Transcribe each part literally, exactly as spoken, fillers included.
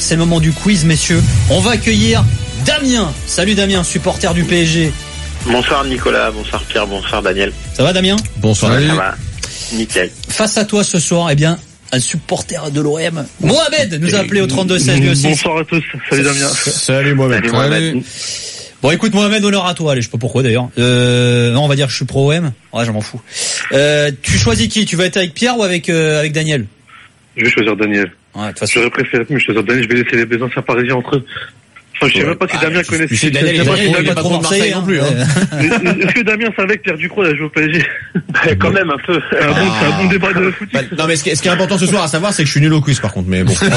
c'est le moment du quiz, messieurs. On va accueillir Damien. Salut Damien, supporter du P S G. Bonsoir Nicolas, bonsoir Pierre, bonsoir Daniel. Ça va Damien? Bonsoir. Ouais, ça va, nickel. Face à toi ce soir, eh bien, un supporter de l'O M. Mohamed nous a appelé au trente-deux seize lui aussi. Bonsoir à tous, salut Damien. Salut Mohamed. Salut Mohamed. Bon, écoute Mohamed, honneur à toi. Allez, je sais pas pourquoi d'ailleurs. Euh, non, on va dire que je suis pro O M. Ouais, j'en m'en fous. Euh, tu choisis qui? Tu vas être avec Pierre ou avec euh, avec Daniel? Je vais choisir Daniel. Ouais, de toute façon. J'aurais préféré, mais je vais choisir Daniel. Je vais laisser les anciens parisiens entre eux. Enfin, je sais même pas si Damien connaît. Tu sais, Daniel, il est pas trop- il est pas trop Marseille non plus, hein. Est-ce que Damien savait que Pierre Ducrot a joué au P S G? Quand même un peu. C'est un bon, c'est un bon débat de foot. Bah, non mais ce qui, est, ce qui est important ce soir à savoir c'est que je suis nul au quiz par contre mais bon. on, va,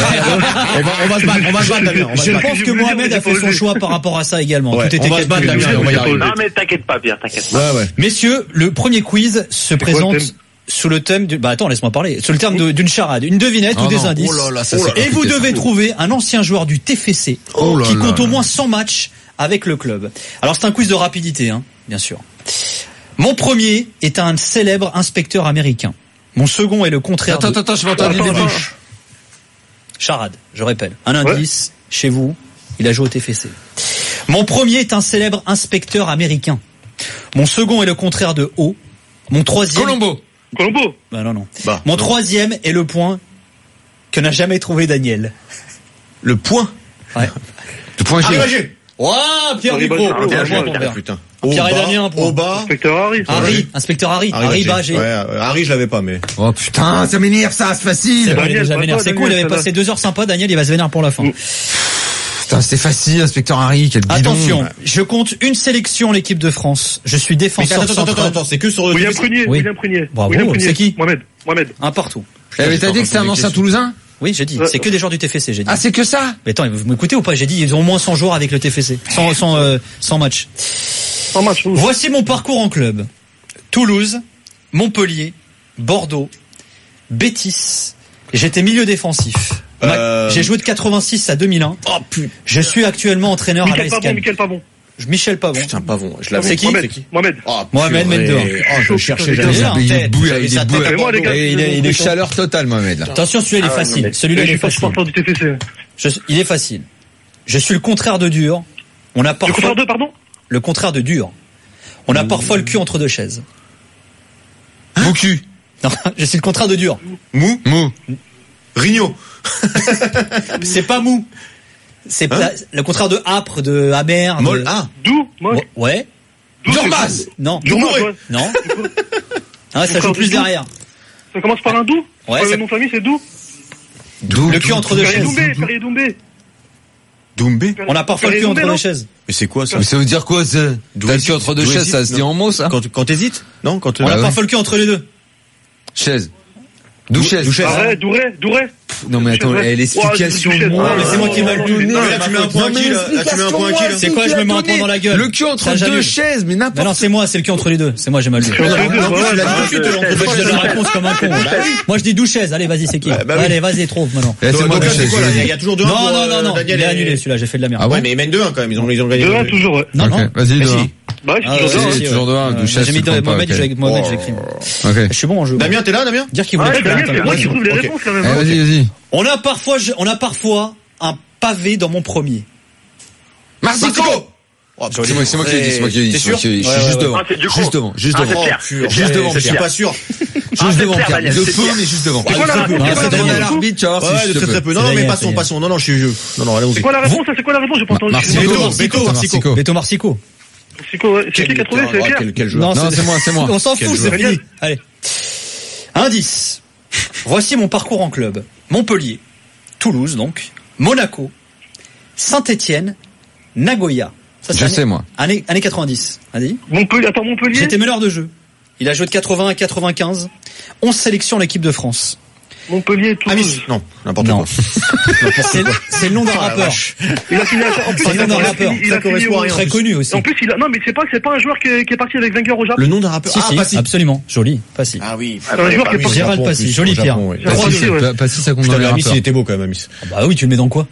on va se battre, on va se battre Damien. On va se Je battre. pense que Mohamed a fait son choix par rapport à ça également. Ouais, Tout était on va se battre calculé. Damien, on va y arriver. Non mais t'inquiète pas Pierre, t'inquiète pas. Ouais ouais. Messieurs, le premier quiz se quoi le présente thème sous le thème du, bah attends, laisse-moi parler, sous le terme de- d'une charade, une devinette Oh ou des non. indices. Oh là là, ça, c'est Et vous compliqué, devez ça. trouver un ancien joueur du T F C Oh là qui là compte là. au moins cent matchs avec le club. Alors c'est un quiz de rapidité, hein, bien sûr. Mon premier est un célèbre inspecteur américain. Mon second est le contraire. Attends de... attends, je vais entendre le Attends, début. attends. Charade, je répète. Un indice, chez vous, il a joué au T F C. Mon premier est un célèbre inspecteur américain. Mon second est le contraire de O. Mon troisième... Colombo. Colombo. Bah non, non. Bah, Mon non. troisième est le point que n'a jamais trouvé Daniel. Le point. Ouais. Le point G. G. Ouah, Pierre Harry Ducrot. Bagé. Bien Ah, joué, bien mon joué. père. Putain. Pierre et Au bas, Damien, un point. Au bas. Inspecteur Harry. Harry, inspecteur Harry. Harry Bagé. Ouais, euh, Harry je l'avais pas mais. Oh putain, ça m'énerve ça, c'est C'est facile. bon, il est Daniel, déjà pas vénère. toi, C'est cool, il Daniel, avait ça passé va. deux heures sympa, Daniel, il va se vénérer pour la fin. Putain, c'était facile, inspecteur Harry, quel bidon. Attention, je compte une sélection l'équipe de France. Je suis Mais défenseur attends attends attends central. attends, c'est que sur le William Prunier. Oui. William Prunier. Bravo, William Prunier. c'est qui Mohamed. Mohamed. Un partout. Eh, mais t'as dit que c'était un ancien Toulousain? Oui, j'ai dit. C'est que des joueurs du T F C, j'ai dit. Ah, c'est que ça? Mais attends, vous m'écoutez ou pas? J'ai dit, ils ont au moins cent joueurs avec le T F C. cent, cent, euh, cent matchs. En match. ouf. Voici mon parcours en club. Toulouse, Montpellier, Bordeaux, Betis. J'étais milieu défensif. Ma- Euh... J'ai joué de quatre-vingt-six à deux mille un. Oh putain. Je suis actuellement entraîneur à Michael l'A S Pavon, Cannes. Michael Pavon. Michel Pavon. Putain Pavon, je l'avais. C'est qui? Mohamed. Mohamed. Oh, Mohamed purée. Mendeur. Oh, je cherchais Putain, j'avais il est ça là, en il est tête. bouillant, J'avais il sa est tête bouillant. à Mais moi, les gars, Bordeaux. Et il est, il est chaleur totale, Mohamed, là. Attention, celui-là il est Ah, non, facile. mais- Celui-là mais il est je suis pas facile. supporter du T F C. Je- il est facile. Je suis le contraire de dur. On a Le parfois contraire de, pardon? le contraire de dur. On a parfois le cul entre deux chaises. Mon cul. Non, je suis le contraire de dur. Mou. Mou. Rigno. C'est pas mou. C'est Hein pas- le contraire de âpre, de amer. de- Molle. Ah. D'où? Moi? Ouais. Ouais. D'où? Durbaz. Non. Durmaz, Doucouré. ouais. Non. Ah, ça joue Encore plus du tout. derrière. Ça commence par un Dou? Ouais, Le ça- nom de famille, c'est Dou? D'où? Le cul entre deux Perrier chaises. Doumbé, Perrier Doumbé. Doumbé. On a parfois le Perrier cul entre Doumbé, deux non chaises. Mais c'est quoi ça? Mais ça veut dire quoi, ça? T'as le cul entre deux D'où chaises, hésite, ça se dit non. en mots, ça? Quand quand t'hésites? Non, quand On Ouais, a ouais. parfois le cul entre les deux. Chaise. D'où chaise? Douchaise. Arrête, Douret, Douret. Non, mais attends, Douchaise, ouais. eh, l'explication, Ouais, Douchaise. moi. Ah, mais c'est moi qui ai mal donné. Non, mais là tu mets un point à qui là? Là tu mets un point à qui là? C'est quoi, je me mets un point dans la gueule. Le cul entre Ça, deux j'annule. chaises, mais Mais non, n'importe. c'est moi, c'est le cul entre les deux. C'est moi, j'ai mal dit. Entre les deux, Non, ouais, tu l'as bah, dit tout de suite, ouais, alors, ouais, En fait, ouais, je donne la ouais. réponse comme un con. Moi, je dis douchaise. Allez, vas-y, c'est qui? Bah, bah oui. Allez, vas-y, trouve maintenant. Eh, c'est Donc moi là, qui c'est chaise, quoi là? je Il y a- l'ai il y a dit. toujours deux. Non, pour, non, euh, non, non. Il Daniel est et- annulé, celui-là. J'ai fait de la merde. Ah bon? Ouais, mais ils mènent deux un quand même. Ils ont ils ont gagné. deux un deux. toujours, ouais. Non, Ok, non. vas-y, Mais deux. si. Bah, je Ah, suis ouais, toujours ouais, deux, si, hein. toujours ouais. deux, un, Ouais, douchaise, J'ai mis tu prends pas, Mohamed, ok. j'ai avec Mohamed, Oh. j'écris. Ok. Je suis bon en jeu. Damien, t'es là, Damien? Dire qu'il Ouais, voulait. Daniel, c'est moi qui Attends, trouve les Ok. réponses quand Eh, même. vas-y, vas-y. On a parfois, je- on a parfois un pavé dans mon premier. Marsico! Oh, C'est moi, c'est moi qui l'ai dit, c'est moi qui l'ai dit. T'es c'est moi sûr? qui l'ai dit. Je Ouais, suis ouais, juste ouais. devant. Ah, c'est du Juste coup. devant, juste Ah, c'est devant. clair. Pur. Juste devant, Je suis Pierre. pas sûr. Juste c'est devant, clair, Pierre. Daniel, De c'est peu, clair. mais juste devant. C'est quoi la c'est réponse? peu. C'est Ah, quoi c'est la Daniel. réponse? l'arbitre, tu vas voir si Ouais, je de te très très peux. peu. Non, non, C'est mais Daniel, passons, c'est passons. Non, non, je suis jeu. Non, non, allons-y. C'est quoi la réponse? Ça, c'est quoi la réponse? J'ai pas entendu. Marsico. Beto, Marsico, Beto, Marsico. Beto Marsico. Marsico, ouais. C'est qui qui a trouvé? C'est Oh, Pierre? quel- Quel joueur? Non, c'est moi, c'est moi. On s'en Quel fout, c'est joueur. fini. Allez. Indice. Voici mon parcours en club. Montpellier, Toulouse donc, Monaco, Saint-Étienne, Nagoya. Ça, c'est Je année- sais, moi. Année, année quatre-vingt-dix. Allez. Montpellier, attends, Montpellier. J'étais meneur de jeu. Il a joué de quatre-vingts à quatre-vingt-quinze. onze sélections en équipe de France. Montpellier, Toulouse. Amis. Non, n'importe Non. quoi. C'est c'est le nom d'un Oh, la rappeur. vache. Il a fini à, en plus, C'est il le a, nom d'un il a rappeur. fini, il Ça a fini correspond à au- rien. Très connu aussi. En plus, il a, non, mais c'est pas, c'est pas un joueur qui est, qui est parti avec Wenger au Japon. Le nom d'un rappeur. Si, Ah, si, Passy. absolument. Joli. Passy. Ah oui. un joueur qui est oui, pas- Gérald Japon, en Passy. plus, Joli au Pierre. Japon, ouais. Je crois Pas si, aussi, ouais. c'est- pas si ça compte Putain, dans les mais Amis, il rappeurs. était beau quand même, Amis. Ah bah oui, tu le mets dans quoi?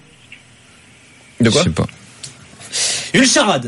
De Je quoi? sais pas. Une charade.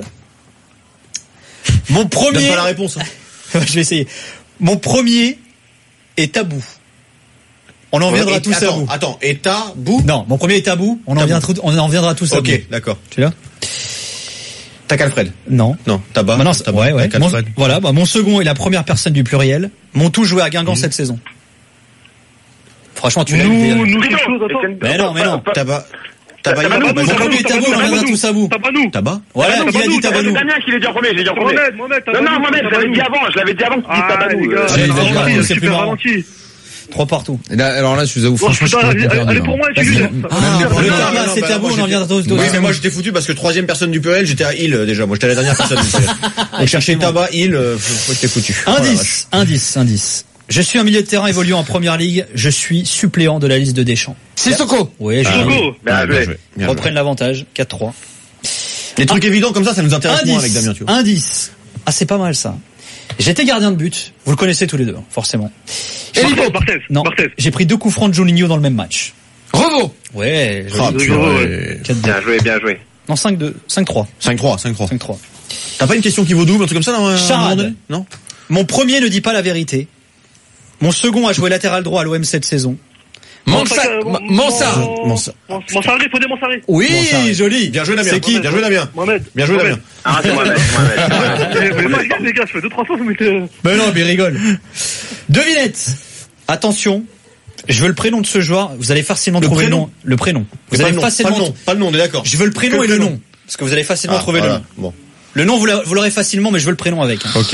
Mon Donne premier. pas la réponse. hein. Je vais essayer. Mon premier est tabou. On en Ouais, viendra et- tous à attends, bout. Attends, et tabou? Non, mon premier est tabou. On en, Tabou. viendra, on en viendra tous à bout. Ok, d'accord. Tu l'as? Tac Alfred. Non. Non, tabac. Bah non, c'est- tabac, ouais, ouais. Tac Mon, Alfred. voilà, bah, mon second est la première personne du pluriel. Mon tout joué à Guingamp Mmh. cette saison. Franchement, tu l'as eu. Nous, nous, Frigo, quelque chose, attends. Etienne- Mais non, mais non. Pas- Tabac. Tabac, Tabac. Tabac, Mon Tabac, premier est tabou, on en viendra tous à bout. Tabanou. Tabac. Voilà, Tabanou, qui a dit Tabanou, C'est Tabanou? Damien qui l'a dit en premier, je l'ai dit en premier. Mohamed, Mohamed, Non, Tabanou. non, Mohamed, je l'avais dit avant, je l'avais dit avant que tu dises Ah, Tabanou. les gars, Euh, Allez, c'est vas-y, ralenti, vas-y, c'est super plus marrant. ralenti. Trois partout. Et là, alors là, je vous avoue, Oh, franchement, je putain, pourrais allez, pas dire. allez pour moi, Vas-y. Jules. Même Ah, les le premiers- tabac, non, non, c'est bah, tabou, moi, on en j'étais- viendra tous. tous Oui, à mais bout. moi j'étais foutu parce que troisième personne du pluriel, j'étais à Hill euh, déjà. Moi j'étais à la dernière personne du pluriel. Donc chercher tabac, Hill, euh, moi j'étais foutu. Indice, indice, indice. Je suis un milieu de terrain évoluant en première ligue. Je suis suppléant de la liste de Deschamps. Sissoko. Oui, je Ah, vais oui. Bien Bien joué. joué. Bien reprenne l'avantage. quatre trois. joué. Les trucs évidents comme ça, ça nous intéresse moins avec Indice, Damien, tu vois. indice. Ah, c'est pas mal ça. J'étais gardien de but. Vous le connaissez tous les deux, hein, forcément. Barthez, Barthez, Non, Barthez. j'ai pris deux coups francs de Juninho dans le même match. Revo. Ouais, Ah, joli. purée. quatre deux. Bien joué, bien joué. Non, cinq deux. cinq trois. cinq trois, cinq trois. cinq trois. T'as pas une question qui vaut double, un truc comme ça, non? à un Charade. moment donné Non? Mon premier ne dit pas la vérité. Mon second a joué latéral droit à l'O M cette saison. Mansa. Mansa. Mansa. Mansaré, Fodé Mansaré. Oui, Bon, ça- joli. Bien joué Damien. C'est qui? Bien joué Damien. Mohamed. Bien joué Damien. Ah, c'est Mohamed, Mohamed. Vous voulez pas regarder, les gars, je fais deux, trois fois, vous mettez... Mais non, mais rigole. Devinette. Attention. Je veux le prénom de ce joueur. Vous allez facilement Le trouver prénom le nom. Le prénom. Vous Pas allez le nom, pas facilement. le nom, pas le nom, on est d'accord. Je veux le prénom Que et le le prénom. nom. Parce que vous allez facilement Ah, trouver voilà. le nom. Bon. Le nom, vous l'a- vous l'aurez facilement, mais je veux le prénom avec. hein. Ok.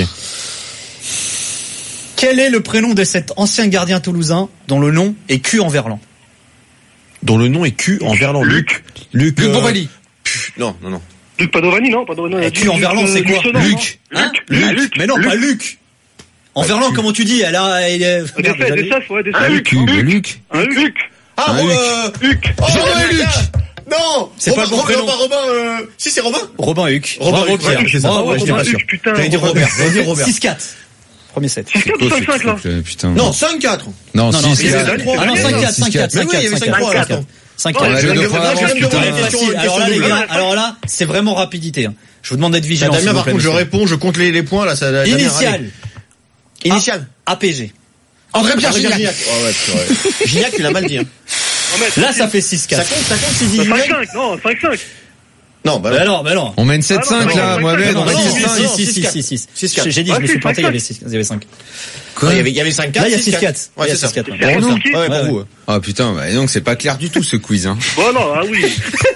Quel est le prénom de cet ancien gardien toulousain dont le nom est Q en verlan? Dont le nom est Q en verlan. Luc. Luc. Luc euh, Bourrelli. pff, Non, non, non. Luc Padovani, non? Padovani, Et Q en verlan, c'est quoi? Luc. Luc. Hein? Luc. Mais non, pas Luc. En verlan, comment tu dis? Elle a, elle est... Des Merde, faits, j'avais- des safs, ouais, des Un safs. Luc. Luc. Luc. Un Luc. Ah, Un Robin, Luc. euh, Luc. Oh, J'ai Luc. Luc. Non. C'est Robin, pas le bon Robin, prénom. Robin, Robin, euh, si c'est Robin. Robin Huc. Robin Bravo, Huc, Pierre. ouais, c'est ça. Bravo, Ouais, j'étais Robin pas Huc. sûr. Putain. J'allais dire Robert. J'allais dire Robert. six quatre. Premier set. six quatre ou cinq cinq, là? Putain. Non, cinq quatre. Non, Non, non, six c'est quatre. Daniel, Ah non, c'est cinq Daniel, quatre, cinq quatre, Mais cinq oui, il y avait quatre, cinq trois, cinq attends. quatre. cinq Oh, quatre. On avait je- deux je- fois je- d'avance, je- je- putain. je- Facile. question- Alors là, les question gars, double. alors là, c'est vraiment rapidité. hein. Je vous demande d'être vigilant. Damien, s'il vous par plaît, contre, je monsieur. réponds, je compte les, les points, là, ça, Damien, allez. Initial. Initial. A P G. André Pierre André Gignac. Gignac. Oh, ouais, purée. Gignac, tu l'as mal dit, hein. Mohamed, Là, ça fait six Ça quatre. compte, ça compte, si cinq Gignac. cinq, non, cinq cinq. Non, bah, Bah non. non, bah non. On mène sept cinq Ah, non, là, non, Mohamed. non, On Non, a non, dit non, si, cinq. si, non, si, six si, quatre. si, si. six quatre. J'ai dit, je Ah, me si, suis planté, il y cinq avait six, il y avait cinq. Non, il y avait, il y avait cinq quatre. Là, il y a six six quatre. quatre. Ouais, Il y a c'est ça. six quatre. Pour Ouais, nous, ça. qui Ouais, Ouais, pour vous. ouais. Ah putain, bah, donc c'est pas clair du tout ce quiz. Hein. Bon, non, ah oui.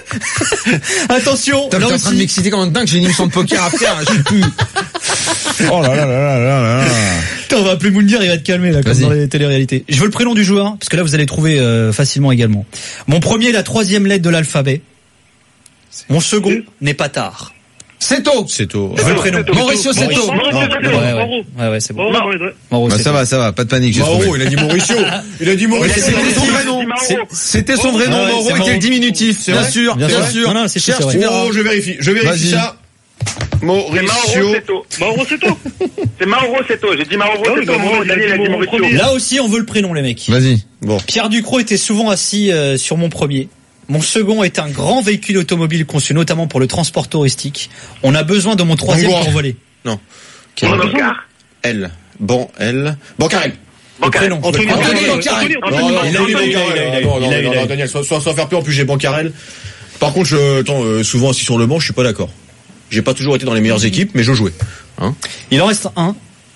Attention, Putain, là t'es en train de aussi. m'exciter comme un dingue, j'ai une émission de poker à faire, je sais plus. Oh là là là là là là. Putain, on va appeler Moundir, il va te calmer là, comme Vas-y. dans les téléréalités. Je veux le prénom du joueur, parce que là vous allez trouver euh, facilement également. Mon premier est la troisième lettre de l'alphabet. Mon second n'est pas tard. Seto. C'est au. Je veux le prénom. Mauricio Seto. Mauricio Ouais, Seto, ouais, Mauro. ouais, ouais, ouais, c'est bon. Mauro, Mohamed, ouais. Mauro, Bah c'est ça bon. va, ça va, pas de panique, j'ai Mauro, trouvé. il a dit Mauricio. Il a dit Mauricio. Ouais, C'était son c'est- vrai nom. c'est- C'était son vrai nom, Ouais, Mauro c'est était Mauro. le diminutif. C'est Bien vrai sûr, Bien bien sûr. sûr. Non, non, c'est Cherche, sûr, tu ouais. verras. Oh, je vérifie. Je vérifie Vas-y. ça. C'est Mauro Mauricio. Seto. Mauro Seto. C'est Mauro Seto. J'ai dit Mauro Ah oui, Seto. bah, Mauro, moi, Daniel a dit mon Mauricio. premier. Là aussi, on veut le prénom, les mecs. Vas-y. Bon. Pierre Ducrot était souvent assis euh, sur mon premier. Mon second est un grand véhicule automobile conçu notamment pour le transport touristique. On a besoin de mon troisième Bongoir. pour voler. Non. Mon Oscar. L. Bon, L. Bancarel. Le prénom. Anthony Le prénom. Anthony Anthony Bancarel. Anthony Non, non, Anthony il a eu il a eu, Bancarel. il a eu, il a eu, Non, non, il a eu, non, il a eu. Daniel, sans, sans, sans faire peur, en plus j'ai Bancarel. Par contre, je, attends, euh, souvent assis sur le banc, je suis pas d'accord. J'ai pas toujours été dans les meilleures équipes, mais je jouais. Hein. Il en reste un.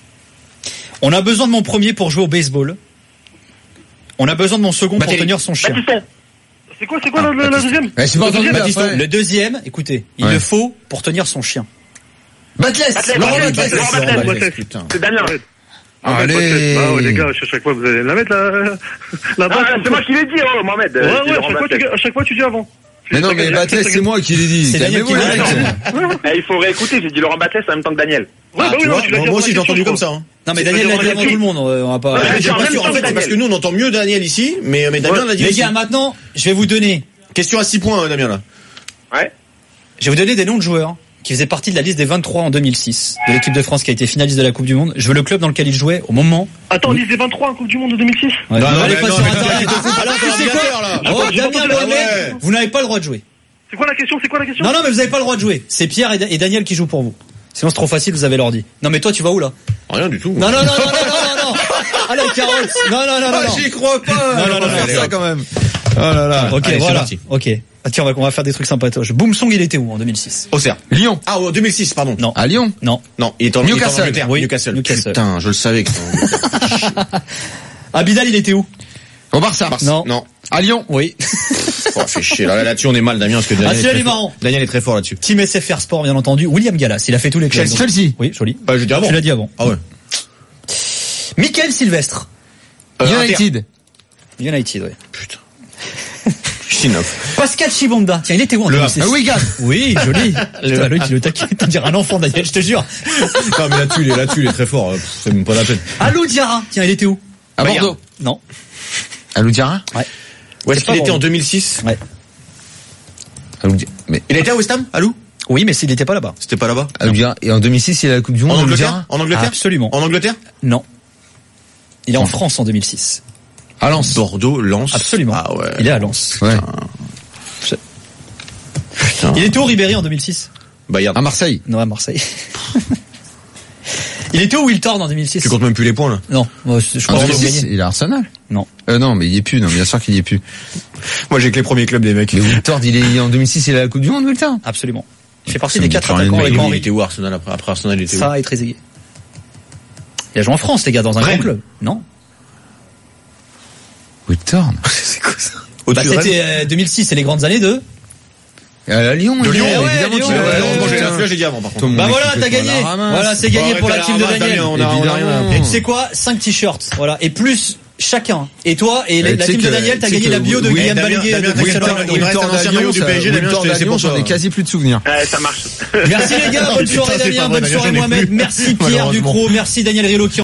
On a besoin de mon premier pour jouer au baseball. On a besoin de mon second pour Batelli. tenir son chien. Baptiston. C'est quoi, c'est quoi la, la, la deuxième? Eh, j'ai pas entendu la Baptiston. fin. Le deuxième, écoutez, il Ouais. le faut pour tenir son chien. Batless. Batles, Laurent Batles, Batless. Laurent Laurent Batles. Batless, putain. C'est Damien. Allez. Ah ouais, les gars, à chaque fois, vous allez la mettre, la, la base. Ah, c'est moi qui l'ai dit, oh, Mohamed. Ouais, J'ai dit ouais, à Laurent chaque, fois, tu, Batles. à chaque fois, tu dis avant. Mais non, mais Batless, c'est moi qui l'ai dit. C'est Daniel qui Calmez-vous, l'a les dit. mecs. Eh, il faut réécouter, j'ai dit Laurent Batles en même temps que Daniel. Ouais, bah Tu oui, non, vois, tu l'as dit moi avant aussi la j'ai entendu question, comme je ça. Hein. Non mais C'est Daniel pas l'a dit Laurent avant tout le monde. euh, On va pas. Ouais, J'ai en pas même sûr, temps en fait, que c'est parce que Daniel. nous on entend mieux Daniel ici, mais, mais Damien l'a dit Les aussi. gars, maintenant, je vais vous donner, Question à six points, hein, Damien, là. Ouais. je vais vous donner des noms de joueurs qui faisaient partie de la liste des vingt-trois en deux mille six de l'équipe de France qui a été finaliste de la Coupe du Monde. Je veux le club dans lequel il jouait au moment. Attends, liste des vingt-trois en Coupe du Monde de deux mille six. Ouais, Non, vous non, allez mais pas non, sur mais Internet. tu te fous Alors, pas tu de sais l'ordinateur, quoi là. Oh, J'ai Damien pas Mohamed, ouais. vous n'avez pas le droit de jouer. C'est quoi la question? C'est quoi la question? Non, non, mais vous n'avez pas le droit de jouer. C'est Pierre et Da- et Daniel qui jouent pour vous. Sinon, c'est trop facile, vous avez l'ordi. Non, mais toi, tu vas où, là? Rien du tout. Non, non, non, non, non, non, non, non. Ah la carotte. Non non non non. Ah, non. j'y crois pas. Non, non, non, Allez, non, ça quand même. Oh là là. Ok, Allez, c'est voilà. parti. Ok. Ah, tiens, on va, on va faire des trucs sympatoches. Boomsong, il était où en deux mille six? Auxerre. Lyon. Ah, en deux mille six, pardon. Non. À Lyon. Non. Non, il est en, il est en Newcastle. Angleterre. Oui, Newcastle. Newcastle. Putain, je le savais que c'était en Angleterre. Abidal, il était où? Au Barça. Non. Non. À Lyon. Oui. Oh, fait chier. Là, là-dessus, on est mal, Damien, parce que Daniel, Ah, est, celui-là, très il est fort. marrant. Daniel est très fort là-dessus. Team S F R Sport, bien entendu. William Gallas, il a fait tous les clubs. Chelsea. donc- Chelsea. Oui, joli. Bah, je dis avant. Tu l'as dit avant. Ah ouais. Michael Sylvestre. Euh, United. United, oui. Putain. Chinoff. Pascal Chibonda. Tiens, il était où en Le deux mille six? Ah Wigan. Oui, joli. Putain, Loïc, il le taquine. T'en dirais un enfant, Daniel, je te jure. Non, mais là-dessus, il est, là-dessus, il est très fort. euh, pff, C'est même pas la peine. Alou Diarra. Tiens, il était où? À Bayern. Bordeaux. Non. À Loudiara. Ouais. Où est-ce C'est pas qu'il était Bordeaux. en deux mille six? Ouais. À Loudiara. Mais Il était à West Ham? Alou? Oui, mais s'il n'était pas là-bas. C'était pas là-bas? à Loudiara. Et en deux mille six, il a la Coupe du Monde. En à Angleterre? Loudiara. En Angleterre? Absolument. En Angleterre? Non. Il est en Bon. France en deux mille six. À Lens. Bordeaux, Lens. Absolument. Ah ouais. Il est à Lens. Ouais. Putain. Il était où Ribéry en deux mille six? Bayern. À Marseille. Non, à Marseille. Il était où Wiltord en deux mille six? Tu comptes même plus les points, là? Non, moi, je En crois deux qu'ils ont mille six, gagné. il est à Arsenal. Non. Euh, non, mais il y est plus. Non, bien sûr qu'il y est plus. Moi, j'ai que les premiers clubs des mecs. Mais Wiltord, il est en deux mille six, il a la Coupe du Monde, Wiltord. Absolument. Il fait partie Ça des me dit quatre plus rien de attaquants mal. avec Il Henry. était où Arsenal après? Après Arsenal, il était où? Ça et Trezeguet. Il a joué en France, les gars, dans un Rennes. grand club. Non. Wiltord. C'est quoi ça? Bah, Au-dessus de Rennes? c'était euh, deux mille six, c'est les grandes années de. À Lyon. De il Lyon, est, ouais, évidemment Lyon, qu'il est. ouais, Heureusement, j'ai Putain. la flèche, j'ai dit avant, par contre. Tom, Bah mon voilà, équipe t'as est gagné. sur la ramasse. Voilà, c'est Bon, gagné pour la arrête team de la ramasse, Daniel. Damien, on a- on a rien à- Et tu sais quoi? cinq t-shirts. Voilà. Et plus chacun. Et toi, et la, Eh, la tu sais team de que- Daniel, t'as tu sais gagné que la bio de oui, William Damien, Balaguer Damien, de Damien, Cristiano Damien, Ronaldo. il me reste un Wiltord ancien maillot du P S G, Damien, Wiltord c'est- c'est Lyon, pour ça. j'en ai quasi plus de souvenirs. Ouais, ça marche. Merci les gars, bonne Putain, soirée c'est Damien, pas vrai, bonne Damien, soirée j'en ai Mohamed, plus. merci Pierre Malheureusement. Ducrot, merci Daniel Riolo qui